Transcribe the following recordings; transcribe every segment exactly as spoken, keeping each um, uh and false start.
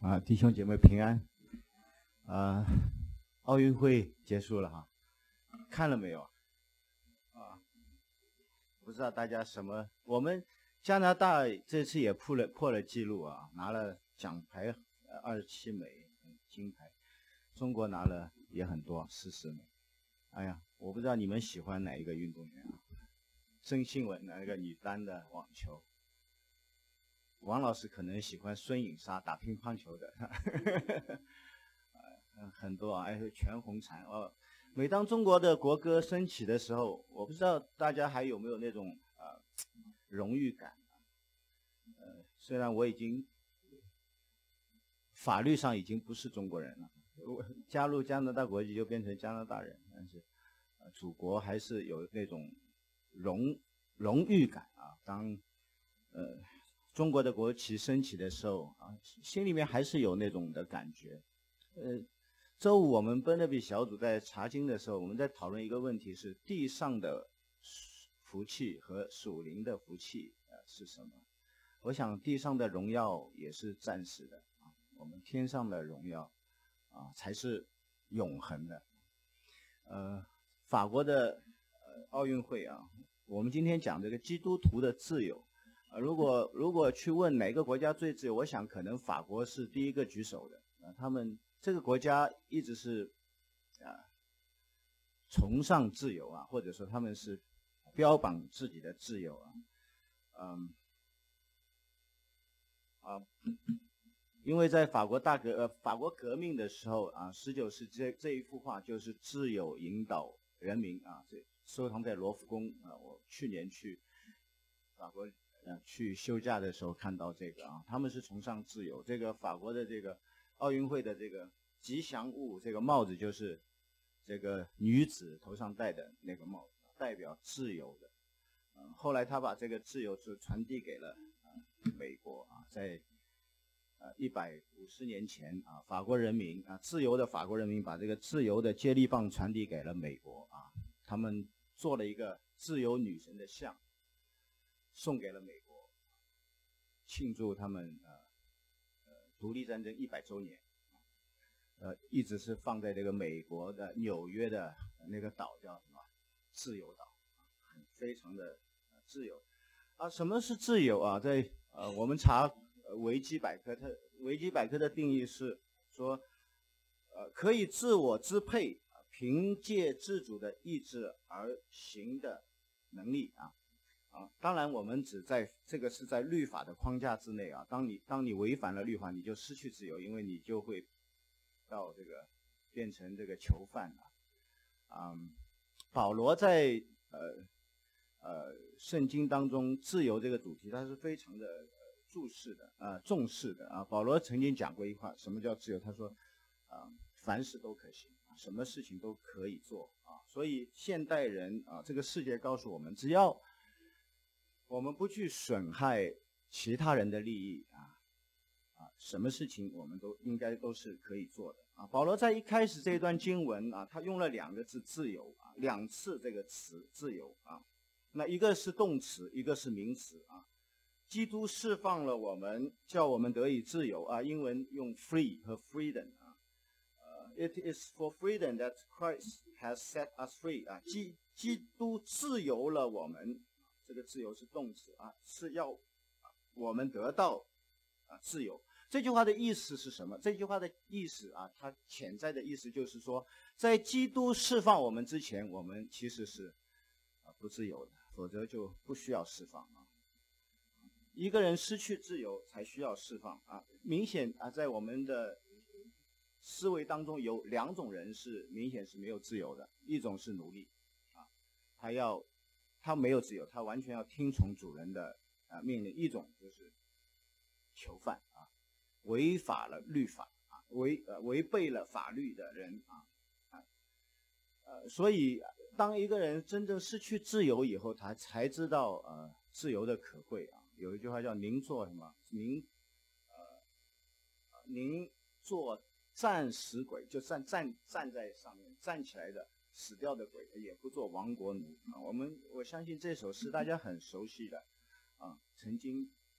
啊，弟兄姐妹平安。啊，奥运会结束了哈，看了没有？啊，不知道大家什么？我们加拿大这次也破了破了纪录啊，拿了奖牌二十七枚金牌，中国拿了也很多，四十枚。哎呀，我不知道你们喜欢哪一个运动员啊？曾庆文那个女单的网球。王老师可能喜欢孙颖莎打乒乓球的，很多啊，还有全红婵哦。每当中国的国歌升起的时候，我不知道大家还有没有那种呃荣誉感。呃，虽然我已经法律上已经不是中国人了，我加入加拿大国籍就变成加拿大人，但是、呃、祖国还是有那种荣荣誉感啊。当呃。中国的国旗升起的时候啊，心里面还是有那种的感觉。呃，周五我们奔勒比小组在查经的时候，我们在讨论一个问题是：地上的福气和属灵的福气呃是什么？我想地上的荣耀也是暂时的啊，我们天上的荣耀啊才是永恒的。呃，法国的呃奥运会啊，我们今天讲这个基督徒的自由。如果如果去问哪个国家最自由，我想可能法国是第一个举手的。啊，他们这个国家一直是啊崇尚自由啊，或者说他们是标榜自己的自由啊，嗯啊，因为在法国大革呃法国革命的时候啊，十九世纪这这一幅画就是自由引导人民啊，这收藏在罗浮宫啊。我去年去法国。呃，去休假的时候看到这个啊，他们是崇尚自由。这个法国的这个奥运会的这个吉祥物，这个帽子就是这个女子头上戴的那个帽子，代表自由的。呃、后来他把这个自由是传递给了、呃、美国啊，在呃一百五十年前啊，法国人民啊，自由的法国人民把这个自由的接力棒传递给了美国啊，他们做了一个自由女神的像。送给了美国，庆祝他们呃呃独立战争一百周年，呃一直是放在这个美国的纽约的那个岛叫什么自由岛，很非常的自由啊。什么是自由啊？在呃我们查维基百科，它维基百科的定义是说，呃可以自我支配，凭借自主的意志而行的能力啊。啊，当然，我们只在这个是在律法的框架之内啊。当你当你违反了律法，你就失去自由，因为你就会到这个变成这个囚犯了。嗯，保罗在呃呃圣经当中自由这个主题，他是非常的、呃、注视的啊、呃，重视的啊。保罗曾经讲过一句话，什么叫自由？他说啊、呃，凡事都可行，什么事情都可以做啊。所以现代人啊，这个世界告诉我们，只要我们不去损害其他人的利益啊啊，什么事情我们都应该都是可以做的啊。保罗在一开始这段经文啊，他用了两个字自由啊，两次这个词自由啊，那一个是动词，一个是名词啊。基督释放了我们，叫我们得以自由啊，英文用 free 和 freedom 啊。Uh, it is for freedom that Christ has set us free 啊，基基督自由了我们。这个自由是动词啊，是要我们得到啊自由。这句话的意思是什么？这句话的意思啊，它潜在的意思就是说，在基督释放我们之前，我们其实是啊不自由的，否则就不需要释放啊。一个人失去自由才需要释放啊。明显啊，在我们的思维当中有两种人是明显是没有自由的，一种是奴隶啊，他要。他没有自由，他完全要听从主人的啊命令。一种就是囚犯啊，违法了律法啊，违呃违背了法律的人啊啊呃，所以当一个人真正失去自由以后，他才知道呃自由的可贵啊。有一句话叫“宁做什么？宁呃宁做战死鬼”，就站站站在上面站起来的。死掉的鬼也不做亡国奴啊！我们我相信这首诗大家很熟悉的啊，曾经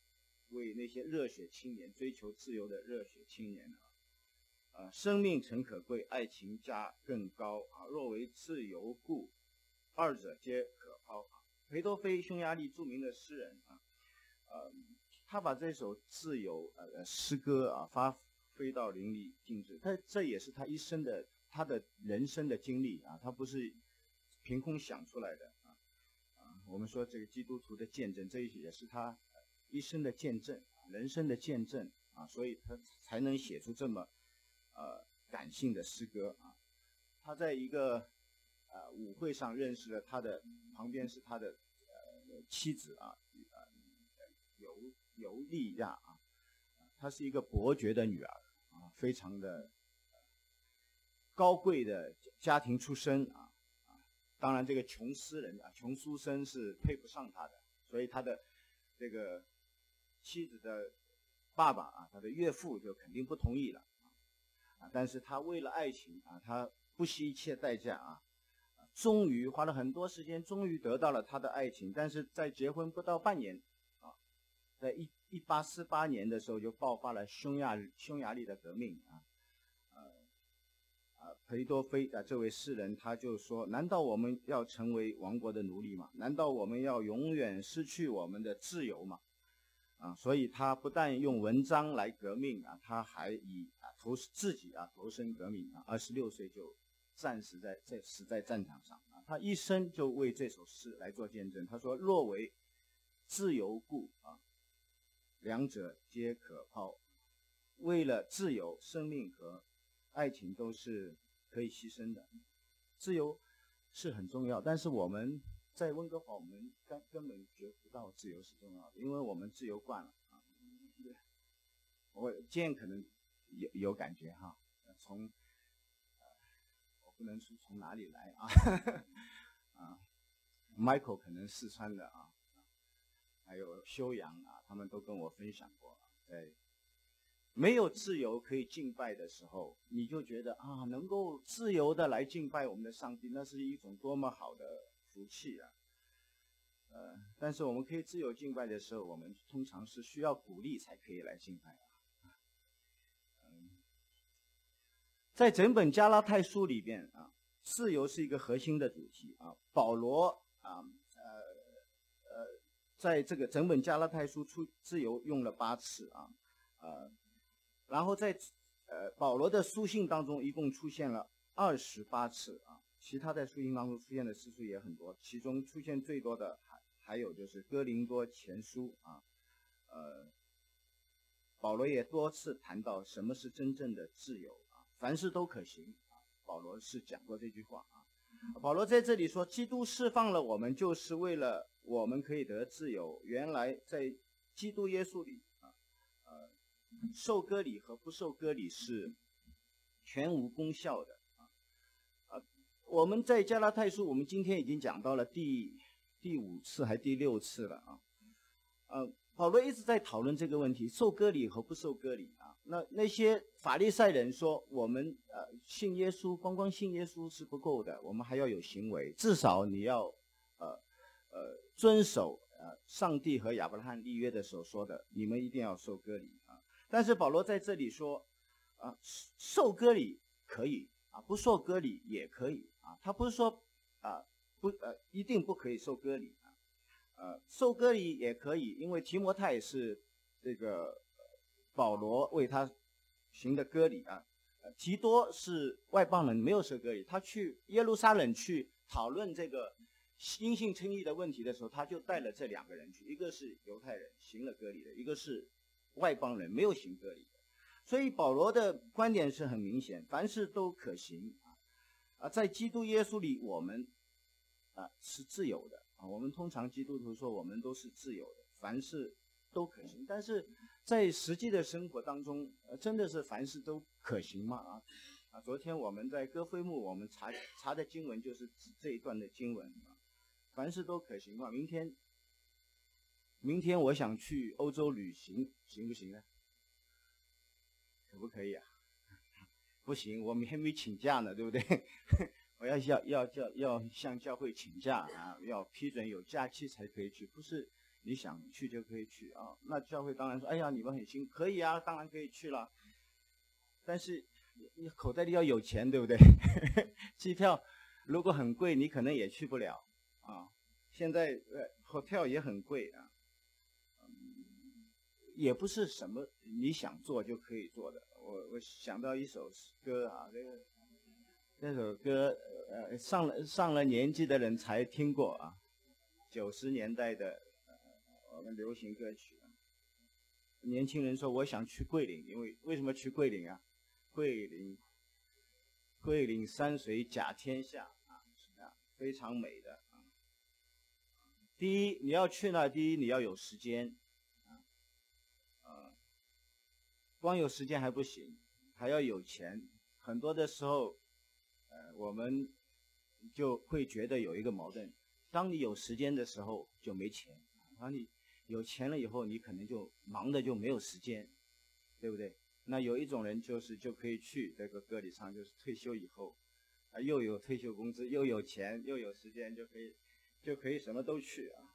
为那些热血青年、追求自由的热血青年啊，呃，生命诚可贵，爱情价更高啊！若为自由故，二者皆可抛啊！裴多菲，匈牙利著名的诗人啊，呃，他把这首自由呃诗歌啊发挥到淋漓尽致。他这也是他一生的他的人生的经历啊，他不是凭空想出来的啊啊！我们说这个基督徒的见证，这也是他一生的见证，人生的见证啊，所以他才能写出这么呃感性的诗歌啊。他在一个呃舞会上认识了他的，旁边是他的呃妻子啊，呃尤尤利亚啊，她是一个伯爵的女儿啊，非常的高贵的家庭出身啊啊，当然这个穷诗人啊，穷书生是配不上他的，所以他的这个妻子的爸爸啊，他的岳父就肯定不同意了啊，但是他为了爱情啊，他不惜一切代价啊，终于花了很多时间，终于得到了他的爱情。但是在结婚不到半年啊，在一一八四八年的时候就爆发了匈牙匈牙利的革命啊，呃呃，裴多菲啊这位诗人他就说：难道我们要成为王国的奴隶吗？难道我们要永远失去我们的自由吗？啊，所以他不但用文章来革命啊，他还以啊投自己啊投身革命啊，二十六岁就战死在在死在战场上啊，他一生就为这首诗来做见证。他说：若为自由故啊，两者皆可抛。为了自由，生命和爱情都是可以牺牲的。自由是很重要，但是我们在温哥华，我们根根本觉不到自由是重要的，因为我们自由惯了啊。我今天可能有有感觉哈，从呃我不能说从哪里来啊啊 ，Michael 可能四川的啊，还有修阳啊，他们都跟我分享过，对。没有自由可以敬拜的时候，你就觉得啊，能够自由的来敬拜我们的上帝，那是一种多么好的福气啊！呃，但是我们可以自由敬拜的时候，我们通常是需要鼓励才可以来敬拜啊。嗯，在整本加拉太书里边啊，自由是一个核心的主题啊。保罗啊，呃呃，在这个整本加拉太书出自由用了八次啊，呃。然后在呃保罗的书信当中，一共出现了二十八次啊，其他在书信当中出现的次数也很多，其中出现最多的还还有就是哥林多前书啊，呃，保罗也多次谈到什么是真正的自由啊，凡事都可行啊，保罗是讲过这句话啊。保罗在这里说，基督释放了我们，就是为了我们可以得自由。原来在基督耶稣里啊，呃。受割礼和不受割礼是全无功效的啊！啊，我们在加拉太书，我们今天已经讲到了第第五次还第六次了啊。呃，保罗一直在讨论这个问题：受割礼和不受割礼啊。那那些法利赛人说，我们呃信耶稣，光光信耶稣是不够的，我们还要有行为，至少你要呃呃遵守呃上帝和亚伯拉罕立约的时候说的，你们一定要受割礼啊。但是保罗在这里说，啊，受割礼可以啊，不受割礼也可以啊。他不是说啊不呃一定不可以受割礼啊，呃受割礼也可以，因为提摩太是这个保罗为他行的割礼啊。提多是外邦人，没有受割礼，他去耶路撒冷去讨论这个因信称义的问题的时候，他就带了这两个人去，一个是犹太人行了割礼的，一个是外邦人没有行割礼的。所以保罗的观点是很明显，凡事都可行啊啊，在基督耶稣里我们啊是自由的啊。我们通常基督徒说我们都是自由的，凡事都可行，但是在实际的生活当中，呃，真的是凡事都可行吗？啊啊！昨天我们在哥菲木我们查查的经文就是这一段的经文啊，凡事都可行吗？明天。明天我想去欧洲旅行，行不行呢？可不可以啊？不行，我们还没请假呢，对不对？我要要要要要向教会请假啊，要批准有假期才可以去，不是你想去就可以去啊。那教会当然说，哎呀，你们很辛苦，可以啊，当然可以去了。但是你口袋里要有钱，对不对？机票如果很贵，你可能也去不了啊。现在呃 hotel 也很贵啊，嗯，也不是什么你想做就可以做的。我我想到一首歌啊，这个这首歌呃上了上了年纪的人才听过啊，九十年代的呃我们流行歌曲。年轻人说我想去桂林，因为为什么去桂林啊？桂林，桂林山水甲天下啊，非常美的啊。第一，你要去那，第一你要有时间啊，呃，光有时间还不行，还要有钱。很多的时候，呃，我们就会觉得有一个矛盾：当你有时间的时候就没钱，当你有钱了以后，你可能就忙的就没有时间，对不对？那有一种人就是就可以去这个歌里唱，就是退休以后，啊，又有退休工资，又有钱，又有时间，就可以就可以什么都去啊。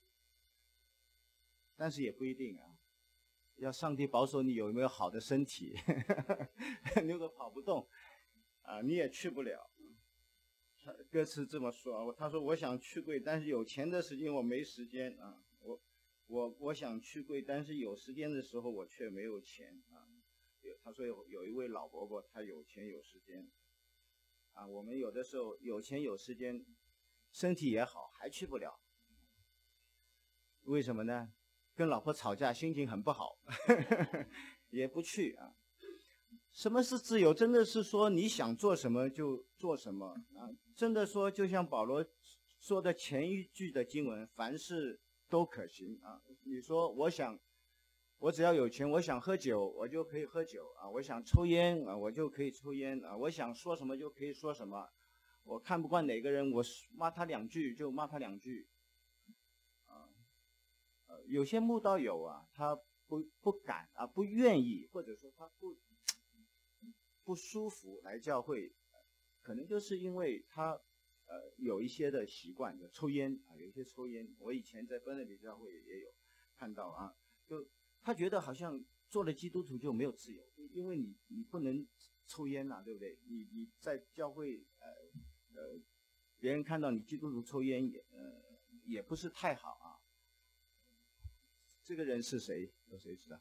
但是也不一定啊，要上帝保守你有没有好的身体，如果跑不动啊，你也去不了。歌词这么说啊，他说我想去贵，但是有钱的时间我没时间啊，我我我想去贵，但是有时间的时候我却没有钱啊。他说有有一位老伯伯，他有钱有时间，啊，我们有的时候有钱有时间，身体也好，还去不了。为什么呢？跟老婆吵架，心情很不好，也不去啊。什么是自由？真的是说你想做什么就做什么啊！真的说，就像保罗说的前一句的经文，凡事都可行啊。你说我想。我只要有钱，我想喝酒，我就可以喝酒啊；我想抽烟啊，我就可以抽烟啊；我想说什么就可以说什么。我看不惯哪个人，我骂他两句就骂他两句。啊，呃，有些慕道友啊，他不不敢啊，不愿意，或者说他不不舒服来教会，可能就是因为他呃有一些的习惯，就抽烟啊，有一些抽烟。我以前在芬勒比教会也有看到啊，就。他觉得好像做了基督徒就没有自由，因为你你不能抽烟呐、啊，对不对？你你在教会呃呃，别人看到你基督徒抽烟也呃也不是太好啊。这个人是谁？有谁知道？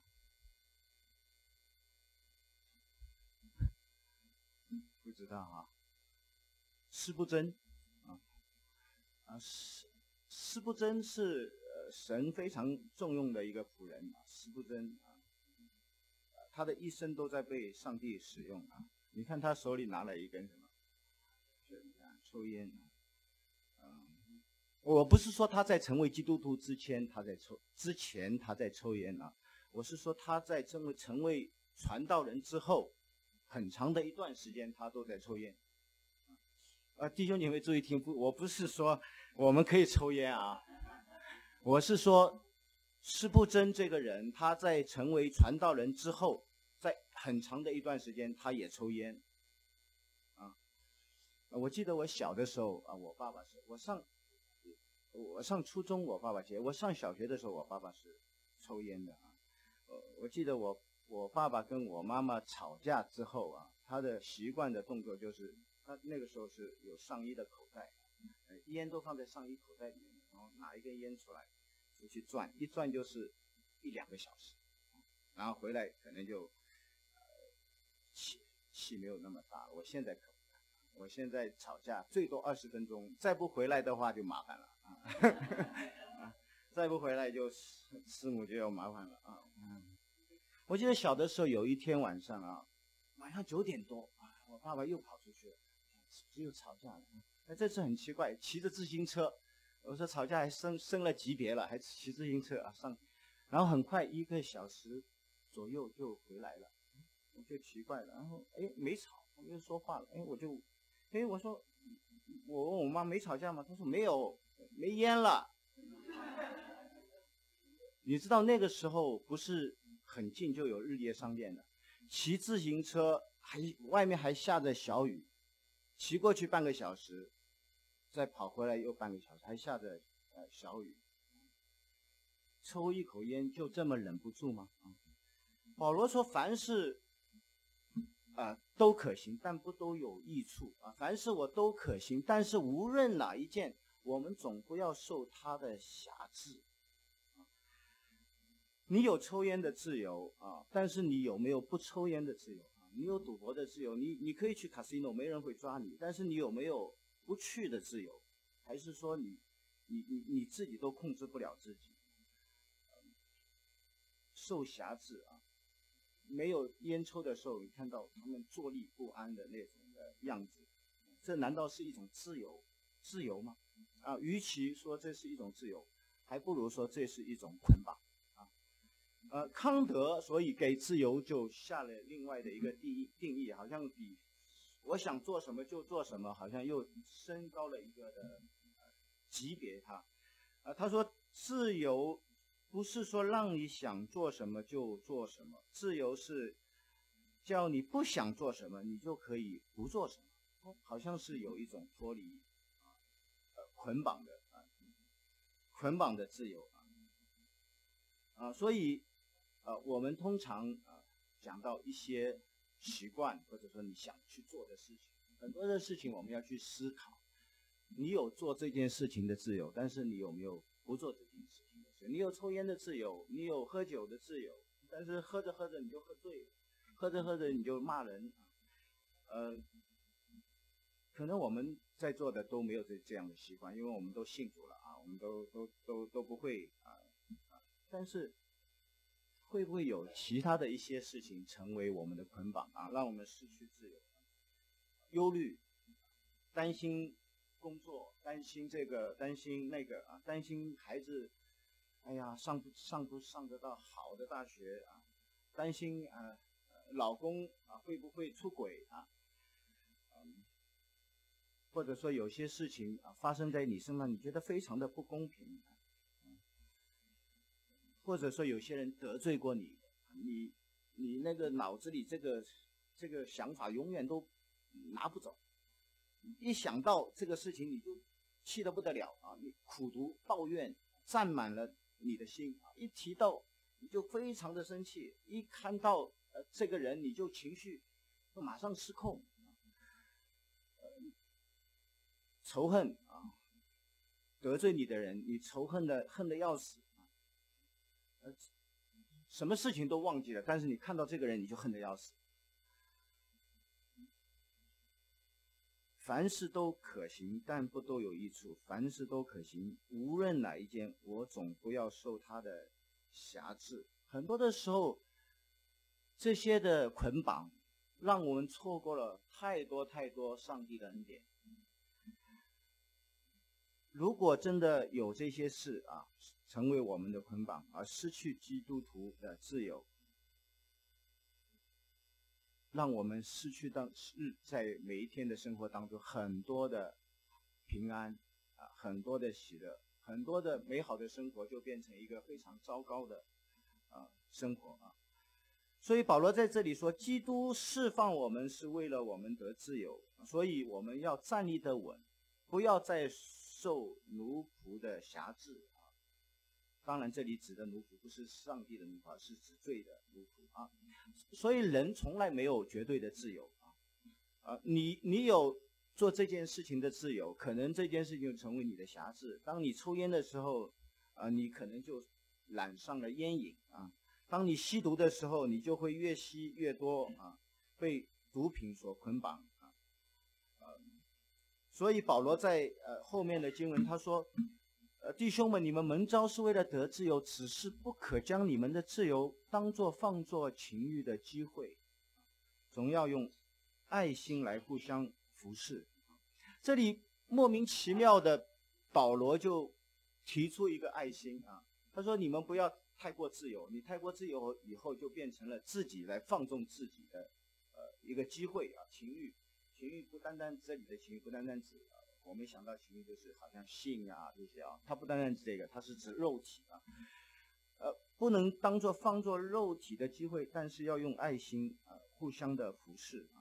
不知道啊。施不真啊啊，施施不真是呃神非常重用的一个仆人啊，施不真啊。他的一生都在被上帝使用啊！你看他手里拿了一根什么？抽烟啊！嗯，我不是说他在成为基督徒之前他在抽，之前他在抽烟啊。我是说他在成为成为传道人之后，很长的一段时间他都在抽烟。啊，弟兄姐妹注意听，不，我不是说我们可以抽烟啊，我是说。施不真这个人，他在成为传道人之后，在很长的一段时间，他也抽烟。啊，我记得我小的时候啊，我爸爸是，我上我上初中，我爸爸戒；我上小学的时候，我爸爸是抽烟的啊。呃，我记得我我爸爸跟我妈妈吵架之后啊，他的习惯的动作就是，他那个时候是有上衣的口袋，呃，烟都放在上衣口袋里面，然后拿一根烟出来。出去转一转就是一两个小时，然后回来可能就呃气气没有那么大。我现在可不，我现在吵架最多二十分钟，再不回来的话就麻烦了啊！再不回来就师母就要麻烦了啊！嗯，我记得小的时候有一天晚上啊，晚上九点多，我爸爸又跑出去了，又吵架了。那这次很奇怪，骑着自行车。我说吵架还升升了级别了，还骑自行车啊上，然后很快一个小时左右就回来了，我就奇怪了，然后哎没吵，没有说话了，哎我就，哎我说我问我妈没吵架吗？她说没有，没烟了。你知道那个时候不是很近就有日夜商店的，骑自行车还外面还下着小雨，骑过去半个小时。再跑回来又半个小时，还下着呃小雨。 抽一口烟就这么忍不住吗？啊，保罗说凡事啊都可行，但不都有益处啊。凡事我都可行，但是无论哪一件，我们总不要受他的辖制。你有抽烟的自由啊，但是你有没有不抽烟的自由啊？你有赌博的自由，你你可以去 casino， 没人会抓你，但是你有没有不去的自由？还是说你你你你自己都控制不了自己，受辖制啊？没有烟抽的时候，你看到他们坐立不安的那种的样子，这难道是一种自由？自由吗？啊，与其说这是一种自由，还不如说这是一种捆绑啊。呃，康德所以给自由就下了另外的一个定义，定义好像比我想做什么就做什么，好像又升高了一个的级别它。啊，他说自由不是说让你想做什么就做什么，自由是叫你不想做什么，你就可以不做什么，好像是有一种脱离啊呃捆绑的啊捆绑的自由啊啊，所以呃我们通常啊讲到一些习惯或者说你想去做的事情，很多的事情我们要去思考，你有做这件事情的自由，但是你有没有不做这件事情的自由？你有抽烟的自由，你有喝酒的自由，但是喝着喝着你就喝醉了，喝着喝着你就骂人，呃，可能我们在座的都没有这这样的习惯，因为我们都信主了啊，我们都都都都不会啊啊，但是会不会有其他的一些事情成为我们的捆绑啊，让我们失去自由？忧虑、担心工作，担心这个，担心那个啊，担心孩子，哎呀，上不上不上得到好的大学啊，担心啊，老公啊会不会出轨啊，嗯，或者说有些事情啊发生在你身上，你觉得非常的不公平，嗯，或者说有些人得罪过你，你你那个脑子里这个这个想法永远都拿不走。一想到这个事情，你就气得不得了啊！你苦毒抱怨占满了你的心啊！一提到你就非常的生气，一看到呃这个人你就情绪就马上失控，呃、仇恨啊，得罪你的人，你仇恨的恨得要死啊！呃，什么事情都忘记了，但是你看到这个人你就恨得要死。凡事都可行，但不都有益处。凡事都可行，无论哪一件，我总不要受他的辖制。很多的时候，这些的捆绑，让我们错过了太多太多上帝的恩典。如果真的有这些事啊，成为我们的捆绑，而失去基督徒的自由，让我们失去当日在每一天的生活当中很多的平安啊，很多的喜乐，很多的美好的生活就变成一个非常糟糕的啊生活啊。所以保罗在这里说，基督释放我们是为了我们得自由，所以我们要站立得稳，不要再受奴仆的辖制啊。当然这里指的奴仆不是上帝的奴仆，而是指罪的奴仆啊。所以人从来没有绝对的自由啊，啊，你你有做这件事情的自由，可能这件事情就成为你的辖制。当你抽烟的时候，啊，你可能就染上了烟瘾啊；当你吸毒的时候，你就会越吸越多啊，被毒品所捆绑啊。呃，所以保罗在呃后面的经文他说，呃，弟兄们，你们蒙召是为了得自由，只是不可将你们的自由当作放作情欲的机会，总要用爱心来互相服侍。这里莫名其妙的，保罗就提出一个爱心啊，他说你们不要太过自由，你太过自由以后就变成了自己来放纵自己的呃一个机会啊，情欲，情欲不单单这里的情欲不单单指。我们想到情欲就是好像性啊这些啊，它不单单指这个，它是指肉体啊，呃，不能当作放作肉体的机会，但是要用爱心啊、呃、互相的服侍啊。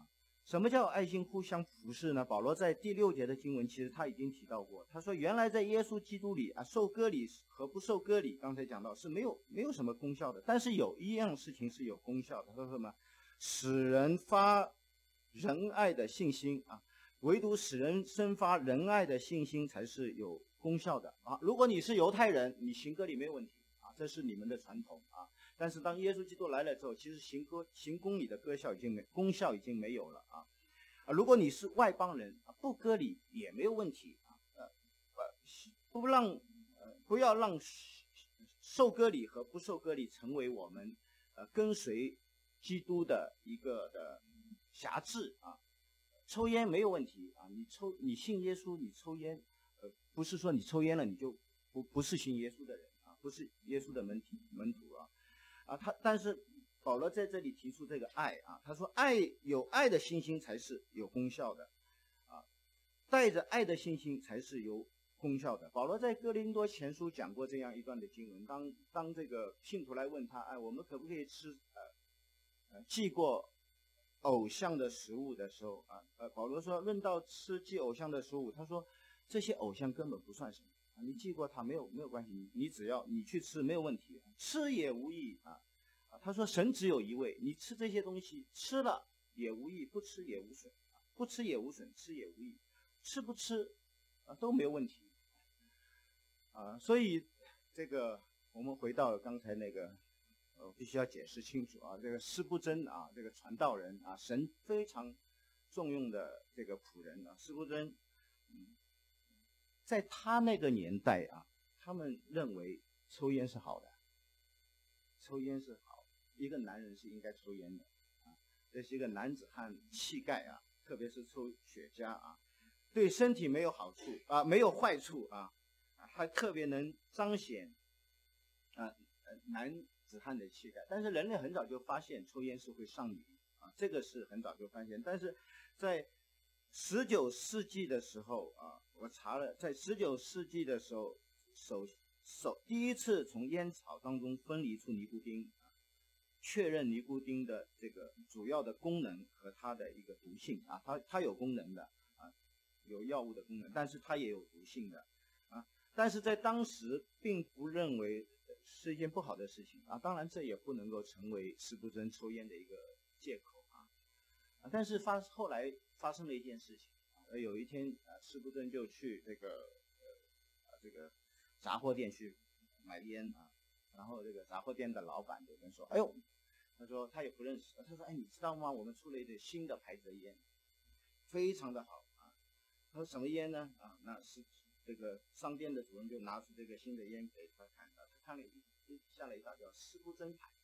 什么叫爱心互相服侍呢？保罗在第六节的经文其实他已经提到过，他说原来在耶稣基督里啊，受割礼和不受割礼，刚才讲到是没有没有什么功效的，但是有一样事情是有功效的，他说什么？使人发仁爱的信心啊，唯独使人生发仁爱的信心才是有功效的啊。如果你是犹太人，你行割礼没有问题啊，这是你们的传统啊。但是当耶稣基督来了之后，其实行割行公礼的割效已经没功效已经没有了啊。啊，如果你是外邦人啊，不割礼也没有问题啊。呃，不让呃不要让受割礼和不受割礼成为我们呃跟随基督的一个的辖制啊。抽烟没有问题啊，你抽你信耶稣，你抽烟，呃，不是说你抽烟了你就不不是信耶稣的人啊，不是耶稣的门徒门徒啊。啊，他但是保罗在这里提出这个爱啊，他说爱有爱的信心才是有功效的，啊，带着爱的信心才是有功效的。保罗在哥林多前书讲过这样一段的经文，当当这个信徒来问他，哎，我们可不可以吃呃呃祭过偶像的食物的时候啊，呃，保罗说论到吃祭偶像的食物，他说这些偶像根本不算什么。你祭过他没有没有关系，你你只要你去吃没有问题，吃也无益啊。啊，他说神只有一位，你吃这些东西吃了也无益，不吃也无损，不吃也无损，吃也无益，吃不吃啊都没有问题啊。所以这个我们回到刚才那个，呃，必须要解释清楚啊。这个施布真啊，这个传道人啊，神非常重用的这个仆人啊，施布真，嗯。在他那个年代啊，他们认为抽烟是好的，抽烟是好，一个男人是应该抽烟的啊，这是一个男子汉气概啊，特别是抽雪茄啊，对身体没有好处啊，没有坏处啊，还特别能彰显啊男子汉的气概。但是人类很早就发现抽烟是会上瘾啊，这个是很早就发现，但是在十九世纪的时候啊，我查了，在十九世纪的时候，首首第一次从烟草当中分离出尼古丁，啊，确认尼古丁的这个主要的功能和它的一个毒性啊，它它有功能的啊，有药物的功能，但是它也有毒性的啊，但是在当时并不认为是一件不好的事情啊，当然这也不能够成为施布真抽烟的一个借口啊，啊但是发后来。发生了一件事情，呃，有一天，呃，施布真就去这个，呃，这个杂货店去买烟啊，然后这个杂货店的老板就跟说，哎呦，他说他也不认识，他说，哎，你知道吗？我们出了一个新的牌子的烟，非常的好啊。他说什么烟呢？啊，那是这个商店的主人就拿出这个新的烟给他看，他看了一吓了一大跳，施布真牌。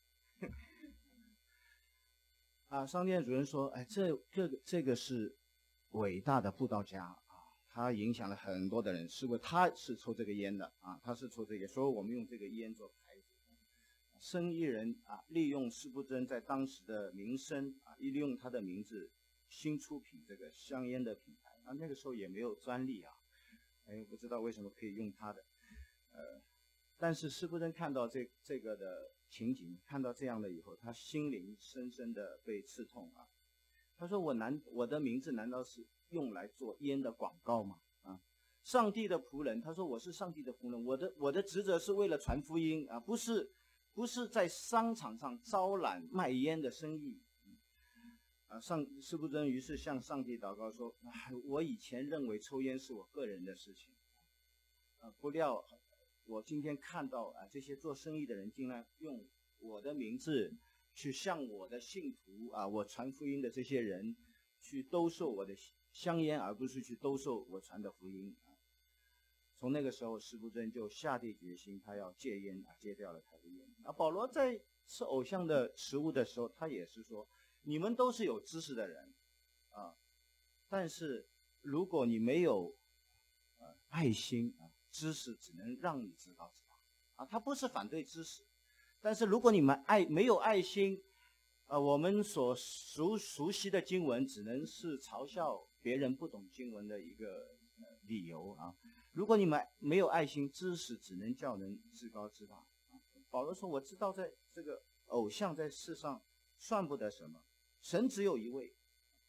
啊，商店主任说：“哎，这这个这个是伟大的布道家啊，他影响了很多的人。是不？他是抽这个烟的啊，他是抽这个，所以我们用这个烟做牌子。生意人啊，利用施布真在当时的名声啊，利用他的名字新出品这个香烟的品牌啊，那个时候也没有专利啊，哎，不知道为什么可以用他的，呃，但是施布真看到这这个的。”情景看到这样的以后，他心灵深深的被刺痛啊！他说：“我难，我的名字难道是用来做烟的广告吗？啊，上帝的仆人，他说我是上帝的仆人，我的我的职责是为了传福音啊，不是不是在商场上招揽卖烟的生意。”啊，上施布真于是向上帝祷告说：“啊，我以前认为抽烟是我个人的事情，啊，不料。”我今天看到啊，这些做生意的人竟然用我的名字去向我的信徒啊，我传福音的这些人去兜售我的香烟，而不是去兜售我传的福音啊。从那个时候，施布真就下定决心，他要戒烟啊，戒掉了他的烟。啊，保罗在吃偶像的食物的时候，他也是说，你们都是有知识的人啊，但是如果你没有呃爱心啊。知识只能让你知道知道啊，他不是反对知识，但是如果你们爱没有爱心，呃，我们所熟熟悉的经文只能是嘲笑别人不懂经文的一个、呃、理由啊。如果你们没有爱心，知识只能叫人自高自大。啊、保罗说：“我知道在这个偶像在世上算不得什么，神只有一位。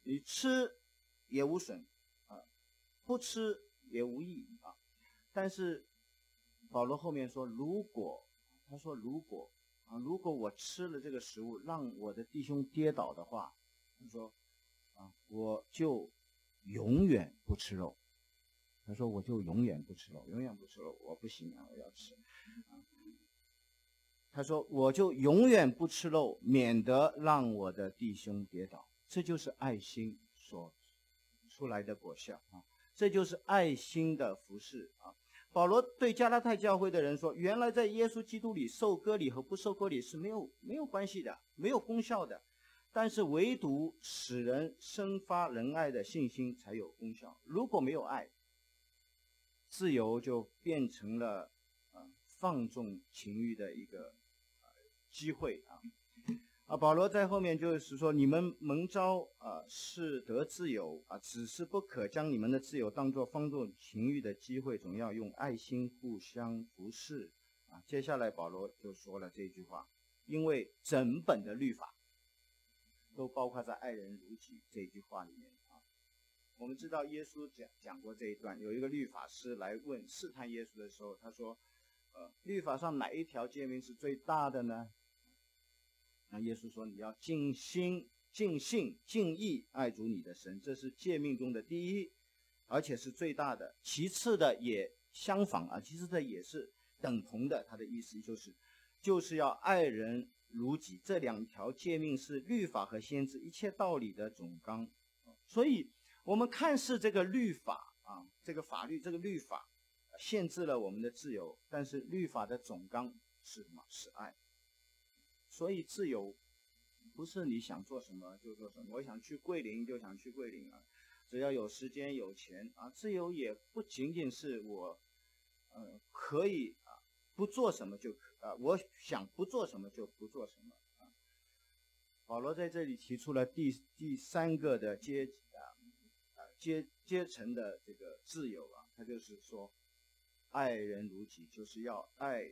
你吃也无损啊，不吃也无益啊。但是保罗后面说，如果他说如果啊，如果我吃了这个食物，让我的弟兄跌倒的话，他说啊，我就永远不吃肉。他说我就永远不吃肉，永远不吃肉，我不行啊，我要吃。啊、他说我就永远不吃肉，免得让我的弟兄跌倒。这就是爱心所出来的果效啊，这就是爱心的服事啊。保罗对加拉太教会的人说，原来在耶稣基督里受割礼和不受割礼是没有没有关系的，没有功效的，但是唯独使人生发仁爱的信心才有功效。如果没有爱，自由就变成了、呃、放纵情欲的一个、呃、机会啊。啊，保罗在后面就是说，你们蒙召啊、呃、是得自由啊，只是不可将你们的自由当作放纵情欲的机会，总要用爱心互相服侍啊。接下来保罗就说了这句话，因为整本的律法都包括在爱人如己这句话里面啊。我们知道耶稣讲讲过这一段，有一个律法师来问试探耶稣的时候，他说呃，律法上哪一条诫命是最大的呢？那耶稣说，你要尽心尽性尽意爱主你的神，这是诫命中的第一，而且是最大的。其次的也相仿啊，其次的也是等同的。他的意思就是就是要爱人如己。这两条诫命是律法和先知一切道理的总纲。所以我们看似这个律法啊，这个法律，这个律法限制了我们的自由，但是律法的总纲是什么？是爱。所以自由不是你想做什么就做什么，我想去桂林就想去桂林啊，只要有时间有钱啊。自由也不仅仅是我呃可以啊不做什么就啊，我想不做什么就不做什么啊。保罗在这里提出了第第三个的阶啊阶阶层的这个自由啊，他就是说爱人如己，就是要爱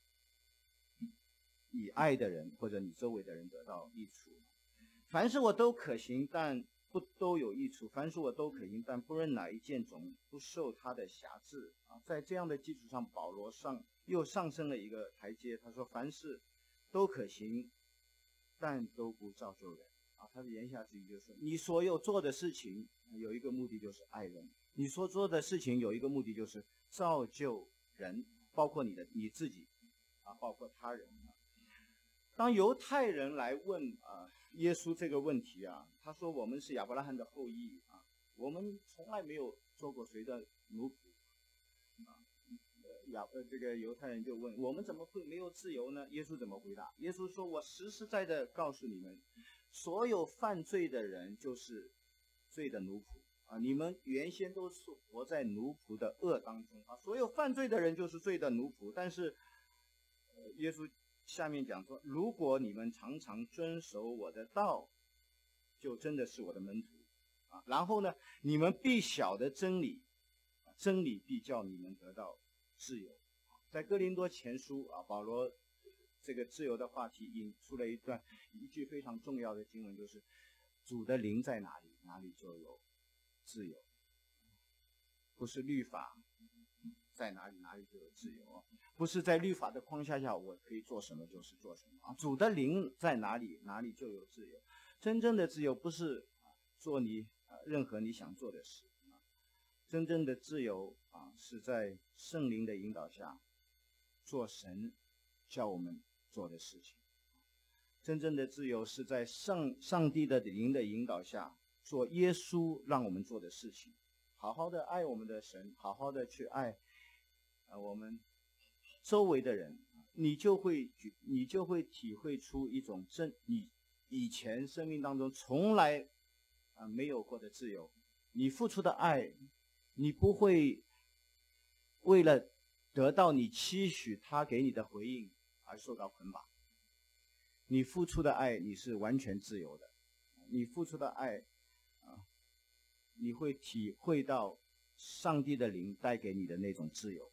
以爱的人或者你周围的人得到益处。凡事我都可行，但不都有益处；凡事我都可行，但不论哪一件总不受他的辖制啊。在这样的基础上，保罗上又上升了一个台阶。他说：凡事都可行，但都不造就人啊。他的言下之意就是，你所有做的事情有一个目的就是爱人，你所做的事情有一个目的就是造就人，包括你的你自己啊，包括他人啊。当犹太人来问啊、呃、耶稣这个问题啊，他说我们是亚伯拉罕的后裔啊，我们从来没有做过谁的奴仆啊。亚呃这个犹太人就问，我们怎么会没有自由呢？耶稣怎么回答？耶稣说，我实实在在的告诉你们，所有犯罪的人就是罪的奴仆啊，你们原先都是活在奴仆的恶当中啊，所有犯罪的人就是罪的奴仆。但是、呃、耶稣下面讲说，如果你们常常遵守我的道，就真的是我的门徒啊。然后呢，你们必晓得真理，真理必叫你们得到自由。在哥林多前书啊，保罗这个自由的话题引出了一段一句非常重要的经文，就是主的灵在哪里，哪里就有自由。不是律法在哪里，哪里就有自由，不是在律法的框架下我可以做什么就是做什么啊。主的灵在哪里，哪里就有自由。真正的自由不是做你任何你想做的事，真正的自由啊，是在圣灵的引导下做神叫我们做的事情。真正的自由是在上上帝的灵的引导下做耶稣让我们做的事情，好好的爱我们的神，好好的去爱呃我们周围的人，你就会你就会体会出一种真你以前生命当中从来啊、呃、没有过的自由。你付出的爱，你不会为了得到你期许他给你的回应而受到捆绑。你付出的爱，你是完全自由的。你付出的爱啊，你会体会到上帝的灵带给你的那种自由。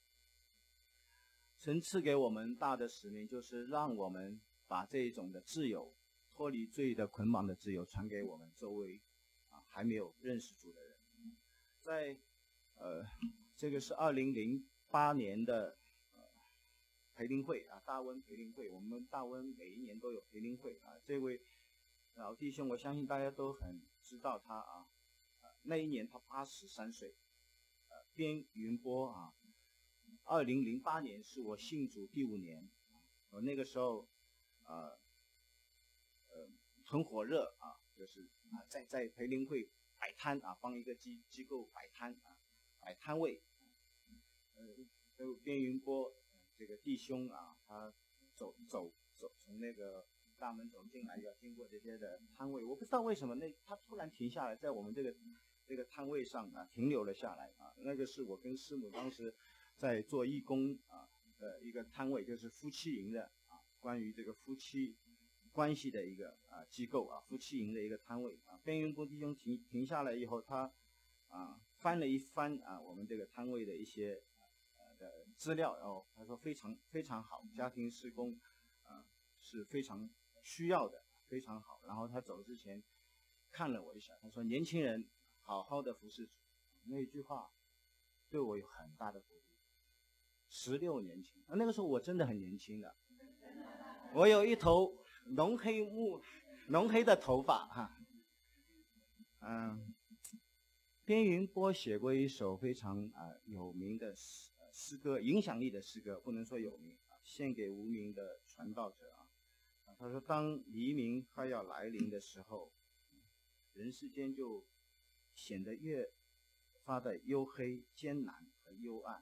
神赐给我们大的使命，就是让我们把这一种的自由，脱离罪的捆绑的自由传给我们周围还没有认识主的人。在呃，这个是二零零八年的呃培灵会啊，大温培灵会，我们大温每一年都有培灵会啊。这位老弟兄，我相信大家都很知道他啊，呃、那一年他八十三岁，呃，边云波啊。二零零八年是我信主第五年，我那个时候，呃，呃，很火热啊，就是啊，在在培灵会摆摊啊，帮一个机机构摆摊啊，摆摊位。呃，就边云波这个弟兄啊，他走走走从那个大门走进来，要经过这些的摊位，我不知道为什么那他突然停下来，在我们这个这个摊位上啊停留了下来啊，那个是我跟师母当时在做义工啊的一个摊位，就是夫妻营的啊，关于这个夫妻关系的一个啊机构啊，夫妻营的一个摊位啊。边云波弟兄停停下来以后，他啊翻了一翻啊我们这个摊位的一些呃的资料，然后他说非常非常好，家庭事工啊是非常需要的，非常好。然后他走之前看了我一下，他说年轻人好好的服侍主，那一句话对我有很大的鼓励。十六年前，那个时候我真的很年轻的，我有一头浓黑木浓黑的头发哈。嗯，边云波写过一首非常啊、呃、有名的诗诗歌，影响力的诗歌，不能说有名啊，献给无名的传道者啊。啊他说，当黎明快要来临的时候，人世间就显得越发的黝黑、艰难和幽暗。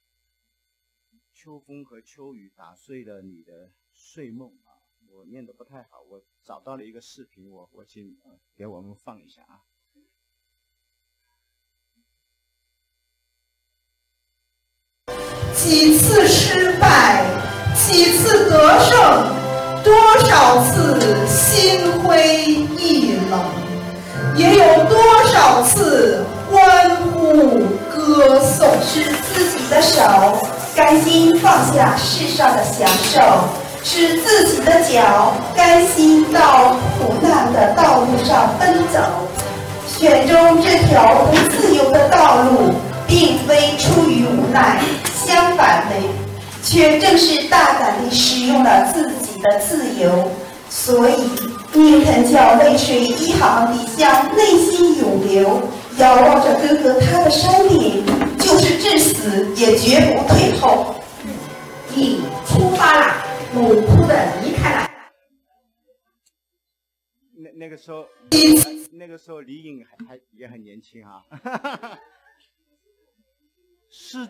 秋风和秋雨打碎了你的睡梦啊！我念得不太好，我找到了一个视频，我我请、呃、给我们放一下啊。 几次失败，几次得胜，多少次心灰意冷，也有多少次欢呼歌颂。 使自己的手甘心放下世上的享受，使自己的脚甘心到苦难的道路上奔走。选中这条不自由的道路，并非出于无奈，相反的，却正是大胆地使用了自己的自由。所以宁肯叫泪水一行比向内心涌流，遥望着哥哥他的山顶，就是至死也绝不退后。 你出发了，猛扑的离开了。 那那个时候，那个时候李颖还还也很年轻啊，是。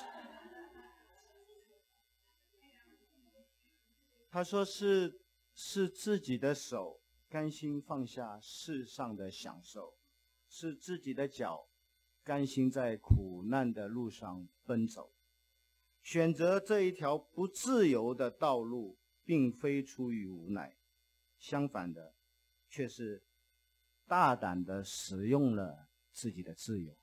他说是是自己的手甘心放下世上的享受，是自己的脚甘心在苦难的路上奔走。选择这一条不自由的道路，并非出于无奈，相反的，却是大胆的使用了自己的自由。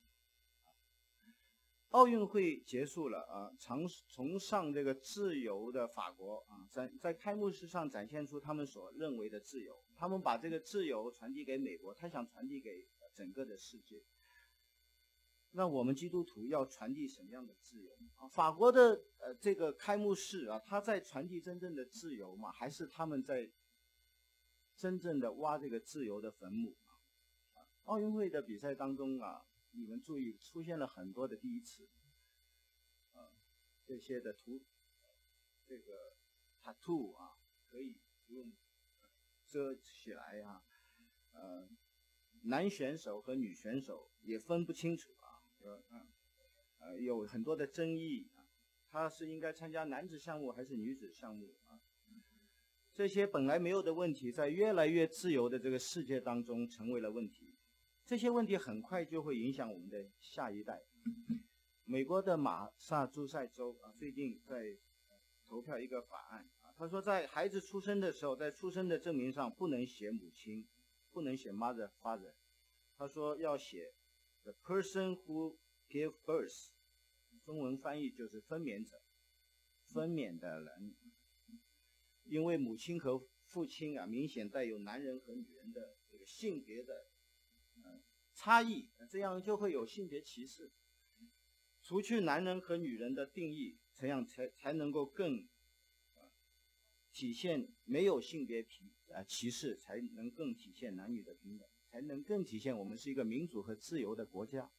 奥运会结束了啊，崇崇尚这个自由的法国啊，在在开幕式上展现出他们所认为的自由。他们把这个自由传递给美国，他想传递给整个的世界。那我们基督徒要传递什么样的自由啊？法国的呃这个开幕式啊，他在传递真正的自由吗？还是他们在真正的挖这个自由的坟墓啊？奥运会的比赛当中啊，你们注意出现了很多的第一次，呃，这些的图，这个 tattoo 啊，可以不用遮起来啊，呃，男选手和女选手也分不清楚啊，呃，呃，有很多的争议啊，他是应该参加男子项目还是女子项目啊？这些本来没有的问题，在越来越自由的这个世界当中成为了问题。这些问题很快就会影响我们的下一代。美国的马萨诸塞州啊，最近在投票一个法案啊，他说在孩子出生的时候，在出生的证明上不能写母亲，不能写 mother father， 他说要写 the person who gave birth， 中文翻译就是分娩者，分娩的人，因为母亲和父亲啊，明显带有男人和女人的这个性别的。 差异，这样就会有性别歧视。除去男人和女人的定义，这样才才能够更、呃、体现没有性别歧啊歧视，才能更体现男女的平等，才能更体现我们是一个民主和自由的国家。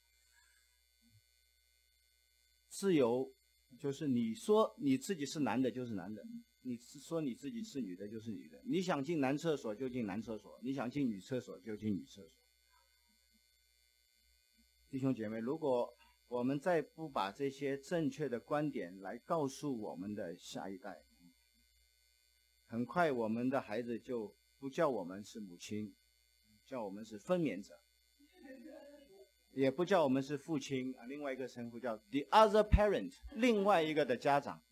自由就是你说你自己是男的就是男的，你说你自己是女的就是女的，你想进男厕所就进男厕所，你想进女厕所就进女厕所。弟兄姐妹，如果我们再不把这些正确的观点来告诉我们的下一代，很快我们的孩子就不叫我们是母亲，叫我们是分娩者，也不叫我们是父亲啊，另外一个称呼叫 the other parent， 另外一个的家长。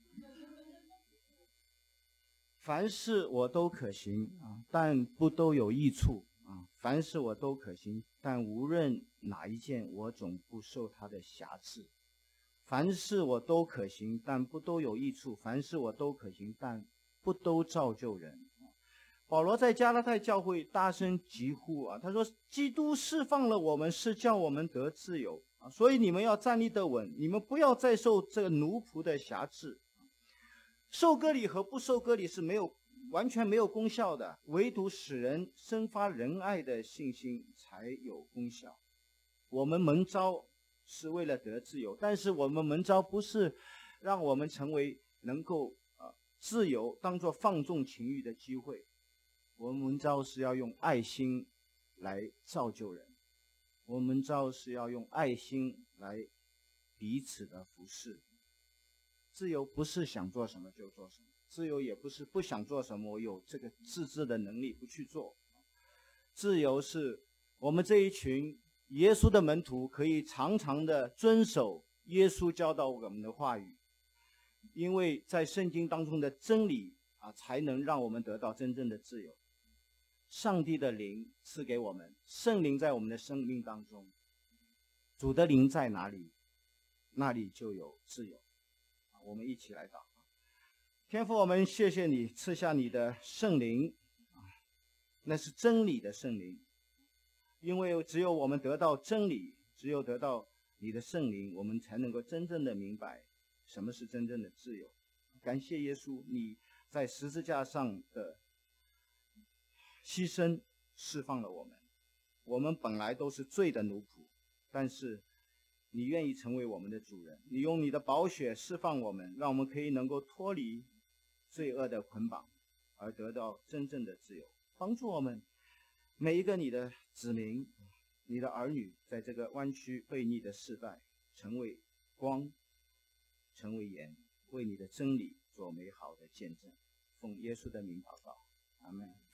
凡事我都可行啊，但不都有益处啊。凡事我都可行，但无论哪一件，我总不受它的辖制。凡事我都可行，但不都有益处。凡事我都可行，但不都造就人。保罗在加拉太教会大声疾呼啊，他说：“基督释放了我们，是叫我们得自由啊，所以你们要站立得稳，你们不要再受这个奴仆的辖制。受割礼和不受割礼是没有完全没有功效的，唯独使人生发仁爱的信心才有功效。我们蒙召是为了得自由，但是我们蒙召不是让我们成为能够呃自由当作放纵情欲的机会。我们蒙召是要用爱心来造就人，我们蒙召是要用爱心来彼此的服侍。自由不是想做什么就做什么，自由也不是不想做什么我有这个自制的能力不去做。自由是我们这一群耶稣的门徒可以常常的遵守耶稣教导我们的话语，因为在圣经当中的真理啊，才能让我们得到真正的自由。上帝的灵赐给我们，圣灵在我们的生命当中，主的灵在哪里，那里就有自由。我们一起来祷告。天父，我们谢谢你赐下你的圣灵，那是真理的圣灵，因为只有我们得到真理，只有得到你的圣灵，我们才能够真正的明白什么是真正的自由。感谢耶稣，你在十字架上的牺牲释放了我们。我们本来都是罪的奴仆，但是你愿意成为我们的主人，你用你的宝血释放我们，让我们可以能够脱离罪恶的捆绑，而得到真正的自由。帮助我们每一个你的子民，你的儿女，在这个弯曲悖逆的世代，成为光，成为盐，为你的真理做美好的见证。奉耶稣的名祷告，阿们。